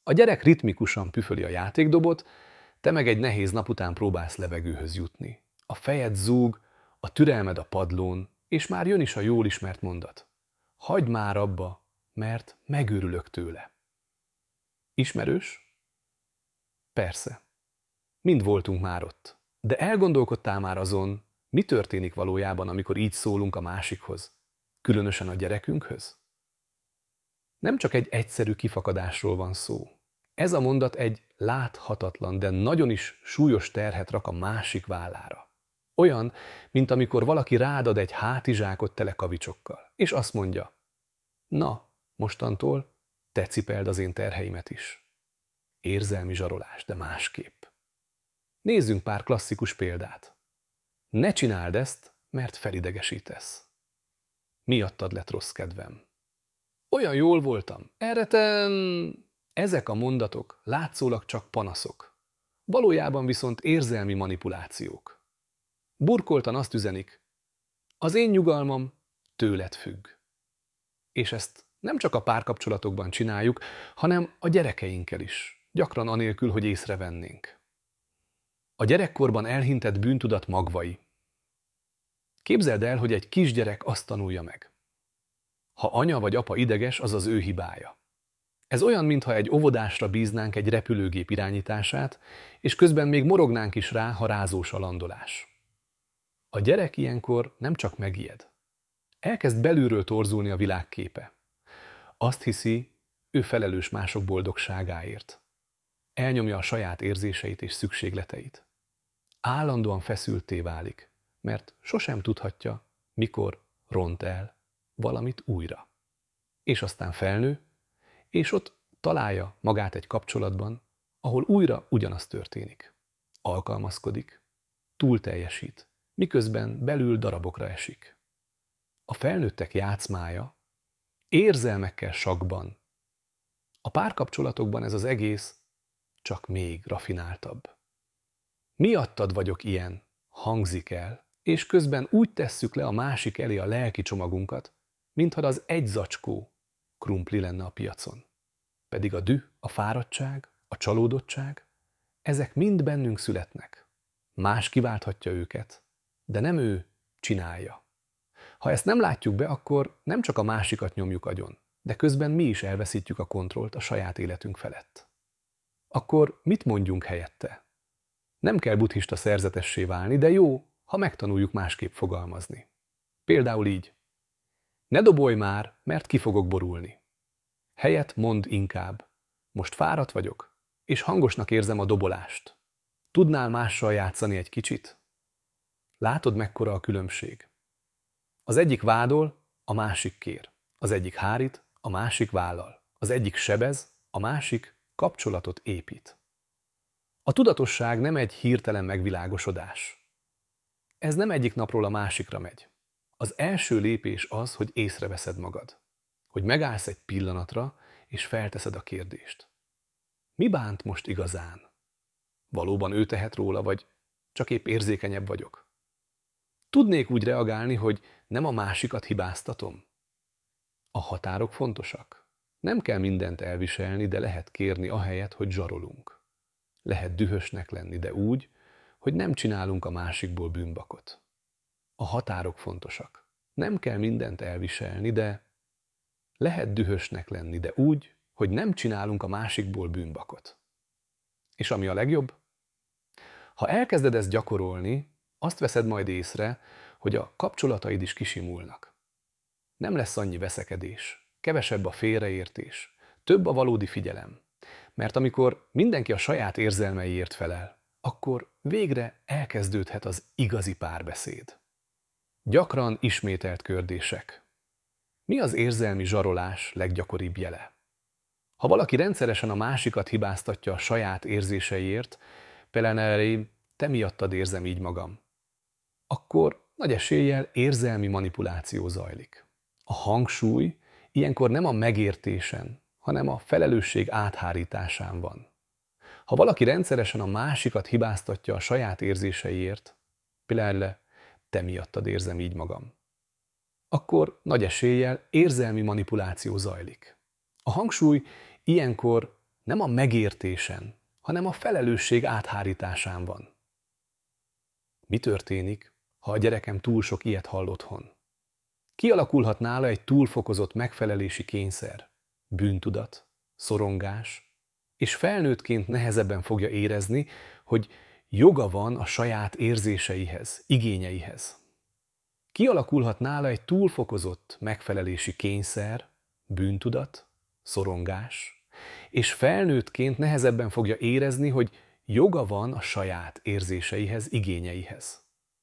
A gyerek ritmikusan püföli a játékdobot, te meg egy nehéz nap után próbálsz levegőhöz jutni. A fejed zúg, a türelmed a padlón, és már jön is a jól ismert mondat. Hagyd már abba, mert megőrülök tőle. Ismerős? Persze. Mind voltunk már ott. De elgondolkodtál már azon, mi történik valójában, amikor így szólunk a másikhoz? Különösen a gyerekünkhöz? Nem csak egy egyszerű kifakadásról van szó. Ez a mondat egy láthatatlan, de nagyon is súlyos terhet rak a másik vállára. Olyan, mint amikor valaki rád ad egy hátizsákot tele kavicsokkal, és azt mondja, na, mostantól te cipeld az én terheimet is. Érzelmi zsarolás, de másképp. Nézzünk pár klasszikus példát. Ne csináld ezt, mert felidegesítesz. Miattad lett rossz kedvem. Olyan jól voltam. Erre te... Ezek a mondatok látszólag csak panaszok. Valójában viszont érzelmi manipulációk. Burkoltan azt üzenik, az én nyugalmam tőled függ. És ezt nem csak a párkapcsolatokban csináljuk, hanem a gyerekeinkkel is, gyakran anélkül, hogy észrevennénk. A gyerekkorban elhintett bűntudat magvai. Képzeld el, hogy egy kisgyerek azt tanulja meg. Ha anya vagy apa ideges, az az ő hibája. Ez olyan, mintha egy óvodásra bíznánk egy repülőgép irányítását, és közben még morognánk is rá, ha rázós a landolás. A gyerek ilyenkor nem csak megijed. Elkezd belülről torzulni a világképe. Azt hiszi, ő felelős mások boldogságáért. Elnyomja a saját érzéseit és szükségleteit. Állandóan feszültté válik, mert sosem tudhatja, mikor ront el valamit újra. És aztán felnő, és ott találja magát egy kapcsolatban, ahol újra ugyanaz történik. Alkalmazkodik, túlteljesít, miközben belül darabokra esik. A felnőttek játszmája érzelmekkel sakkban. A párkapcsolatokban ez az egész csak még rafináltabb. Miattad vagyok ilyen, hangzik el, és közben úgy tesszük le a másik elé a lelki csomagunkat, mintha az egy zacskó krumpli lenne a piacon. Pedig a düh, a fáradtság, a csalódottság, ezek mind bennünk születnek. Más kiválthatja őket, de nem ő csinálja. Ha ezt nem látjuk be, akkor nem csak a másikat nyomjuk agyon, de közben mi is elveszítjük a kontrollt a saját életünk felett. Akkor mit mondjunk helyette? Nem kell buddhista szerzetessé válni, de jó, ha megtanuljuk másképp fogalmazni. Például így. Ne dobolj már, mert ki fogok borulni. Helyett mondd inkább. Most fáradt vagyok, és hangosnak érzem a dobolást. Tudnál mással játszani egy kicsit? Látod, mekkora a különbség? Az egyik vádol, a másik kér. Az egyik hárít, a másik vállal. Az egyik sebez, a másik kapcsolatot épít. A tudatosság nem egy hirtelen megvilágosodás. Ez nem egyik napról a másikra megy. Az első lépés az, hogy észreveszed magad. Hogy megállsz egy pillanatra, és felteszed a kérdést. Mi bánt most igazán? Valóban ő tehet róla, vagy csak épp érzékenyebb vagyok? Tudnék úgy reagálni, hogy nem a másikat hibáztatom? A határok fontosak. Nem kell mindent elviselni, de lehet kérni ahelyett, hogy zsarolunk. Lehet dühösnek lenni, de úgy, hogy nem csinálunk a másikból bűnbakot. A határok fontosak. Nem kell mindent elviselni, de lehet dühösnek lenni, de úgy, hogy nem csinálunk a másikból bűnbakot. És ami a legjobb? Ha elkezded ezt gyakorolni, azt veszed majd észre, hogy a kapcsolataid is kisimulnak. Nem lesz annyi veszekedés, kevesebb a félreértés, több a valódi figyelem. Mert amikor mindenki a saját érzelmeiért felel, akkor végre elkezdődhet az igazi párbeszéd. Gyakran ismételt kérdések. Mi az érzelmi zsarolás leggyakoribb jele? Ha valaki rendszeresen a másikat hibáztatja a saját érzéseiért, például te miattad érzem így magam, akkor nagy eséllyel érzelmi manipuláció zajlik. A hangsúly ilyenkor nem a megértésen, hanem a felelősség áthárításán van. Ha valaki rendszeresen a másikat hibáztatja a saját érzéseiért, például te miattad érzem így magam, akkor nagy eséllyel érzelmi manipuláció zajlik. A hangsúly ilyenkor nem a megértésen, hanem a felelősség áthárításán van. Mi történik, ha a gyerekem túl sok ilyet hall otthon? Kialakulhat nála egy túlfokozott megfelelési kényszer, bűntudat, szorongás, és felnőttként nehezebben fogja érezni, hogy joga van a saját érzéseihez, igényeihez. Kialakulhat nála egy túlfokozott megfelelési kényszer, bűntudat, szorongás, és felnőttként nehezebben fogja érezni, hogy joga van a saját érzéseihez, igényeihez.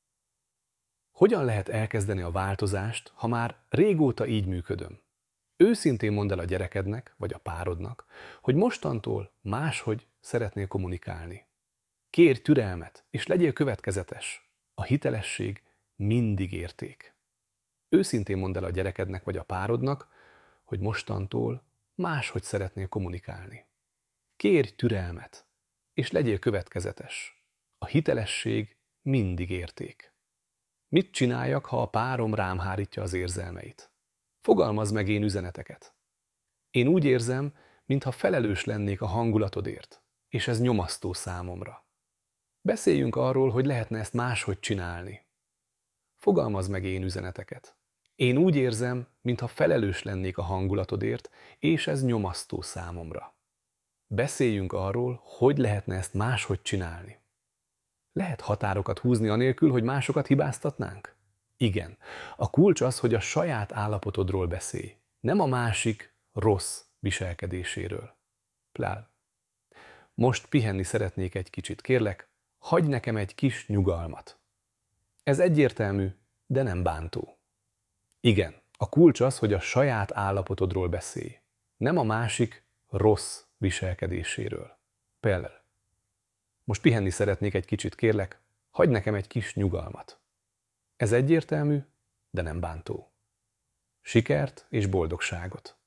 Hogyan lehet elkezdeni a változást, ha már régóta így működöm? Őszintén mondd el a gyerekednek, vagy a párodnak, hogy mostantól máshogy szeretnél kommunikálni. Kérj türelmet, és legyél következetes. A hitelesség mindig érték. Őszintén mondd el a gyerekednek, vagy a párodnak, hogy mostantól máshogy szeretnél kommunikálni. Kérj türelmet, és legyél következetes. A hitelesség mindig érték. Mit csináljak, ha a párom rám hárítja az érzelmeit? Fogalmazd meg én üzeneteket. Én úgy érzem, mintha felelős lennék a hangulatodért, és ez nyomasztó számomra. Beszéljünk arról, hogy lehetne ezt máshogy csinálni. Fogalmazd meg én üzeneteket. Én úgy érzem, mintha felelős lennék a hangulatodért, és ez nyomasztó számomra. Beszéljünk arról, hogy lehetne ezt máshogy csinálni. Lehet határokat húzni anélkül, hogy másokat hibáztatnánk? Igen. A kulcs az, hogy a saját állapotodról beszélj, nem a másik rossz viselkedéséről. Plál. Most pihenni szeretnék egy kicsit, kérlek, hagyj nekem egy kis nyugalmat. Ez egyértelmű, de nem bántó. Igen. A kulcs az, hogy a saját állapotodról beszélj, nem a másik rossz viselkedéséről. Például. Most pihenni szeretnék egy kicsit, kérlek, hagyj nekem egy kis nyugalmat. Ez egyértelmű, de nem bántó. Sikert és boldogságot!